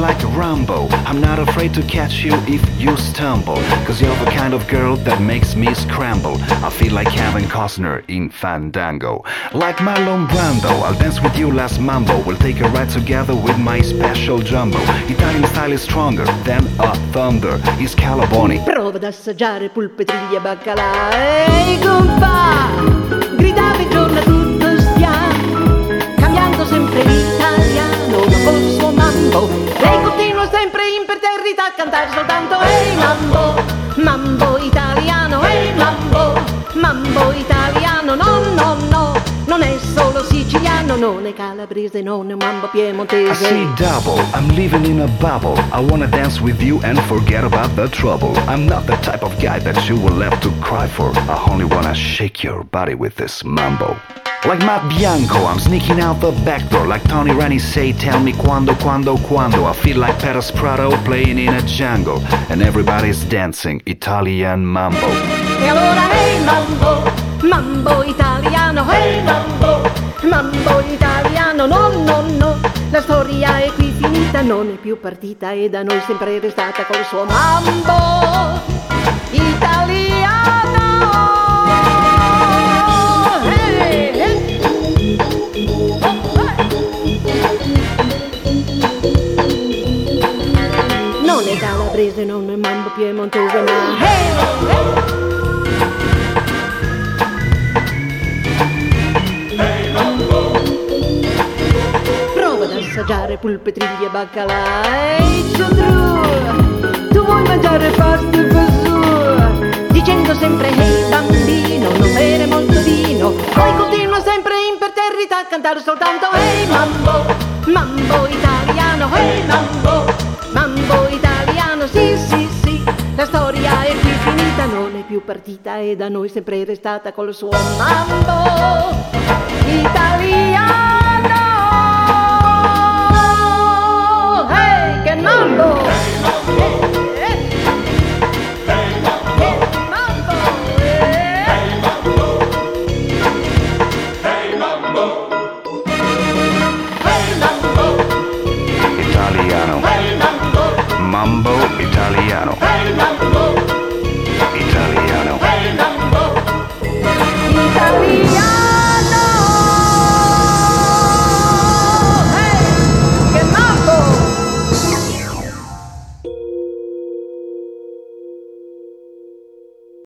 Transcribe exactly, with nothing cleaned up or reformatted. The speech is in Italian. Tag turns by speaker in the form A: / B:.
A: like Rambo. I'm not afraid to catch you if you stumble, cause you're the kind of girl that makes me scramble. I feel like Kevin Costner in Fandango. Like Marlon Brando, I'll dance with you last mambo. We'll take a ride together with my special jumbo. Italian style is stronger than a thunder. Is Calaboni.
B: Prova ad assaggiare polpetriglia e baccalà. Ehi compa, gridavi giorno a tutto stiamo, cambiando sempre l'italiano, ma col suo mambo. Lei continua sempre imperterrita a cantare soltanto ehi mambo, mambo italiano, ehi mambo, mambo italiano, no, no, no. Non è solo siciliano, non è calabrese, non è mambo piemontese.
A: I see double, I'm living in a bubble. I wanna dance with you and forget about the trouble. I'm not the type of guy that you will have to cry for. I only wanna shake your body with this mambo. Like Matt Bianco, I'm sneaking out the back door. Like Tony Rani say, tell me quando, quando, quando. I feel like Paris Prado playing in a jungle, and everybody's dancing Italian mambo.
B: E allora hey mambo, mambo italiano, hey mambo, mambo italiano, no, no, no. La storia è qui finita, non è più partita e da noi sempre è restata col suo mambo italiano. Hey, hey. Non è calabrese, non è mambo piemontese, ma hey, hey. Assaggiare polpetriglia e baccalà. Ehi Ciodru, tu vuoi mangiare pasta e fasù, dicendo sempre ehi bambino, non bere molto vino. Poi continua sempre imperterrita a cantare soltanto ehi mambo, mambo italiano, ehi mambo, mambo italiano, sì sì sì. La storia è qui finita, non è più partita e da noi sempre è restata col suo mambo italiano. Mambo! Hey, mambo! Hey, mambo! Hey, mambo!
A: Hey mambo! Hey mambo! Italiano. Hey mambo! Mambo italiano. Hey mambo!